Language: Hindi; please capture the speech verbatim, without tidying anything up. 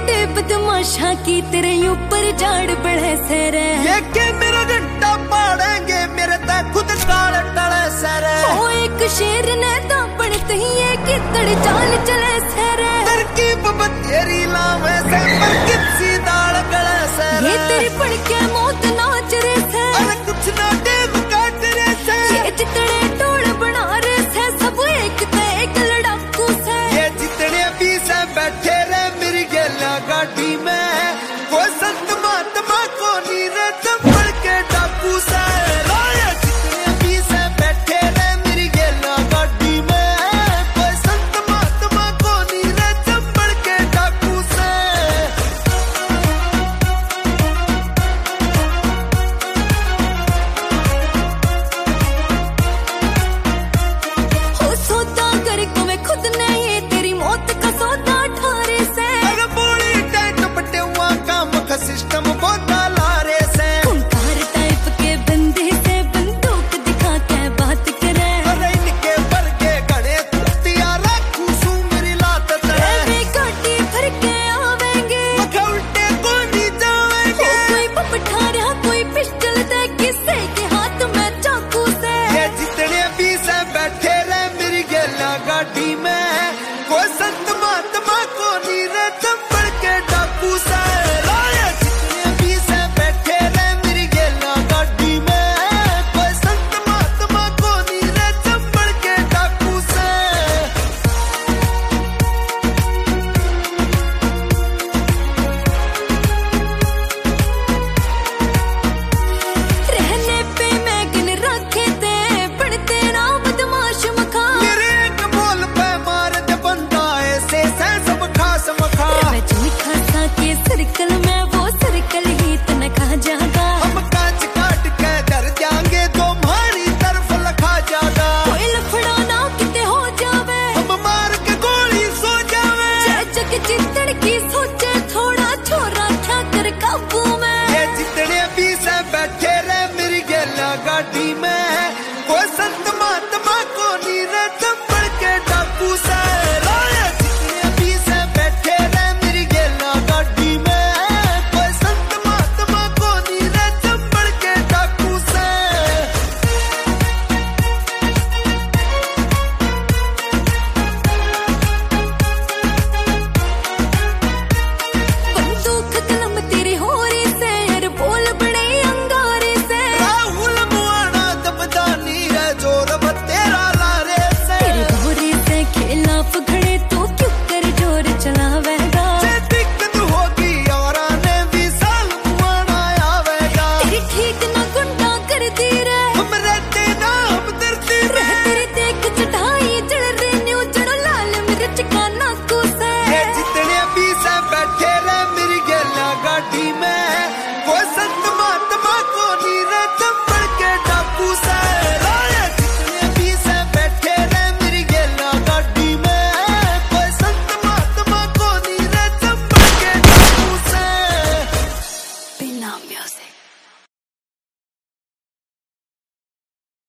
बड़े बदमाशा की तेरे ऊपर झाड़ बढ़े सर ये के मेरा घंटा पाड़ेंगे मेरे तक खुद काल टले सर ओ एक शेर ने तो पड़ते ही ये कितड़ चाल चले सर तरकीब बतेरी लावे से पर किसी दाल गले सर ये तेरी पड़ के मौत नाच रे से अरे कुछ ना टेम काट रे से ये जितने टोल बना रे से सब एक ते एक लड़ाकू से ये जितने भी से बैठे रे मेरी गेला गाड़ी में वो संत महात्मा को नी रे चंपड़ के डाकू से सिस्टम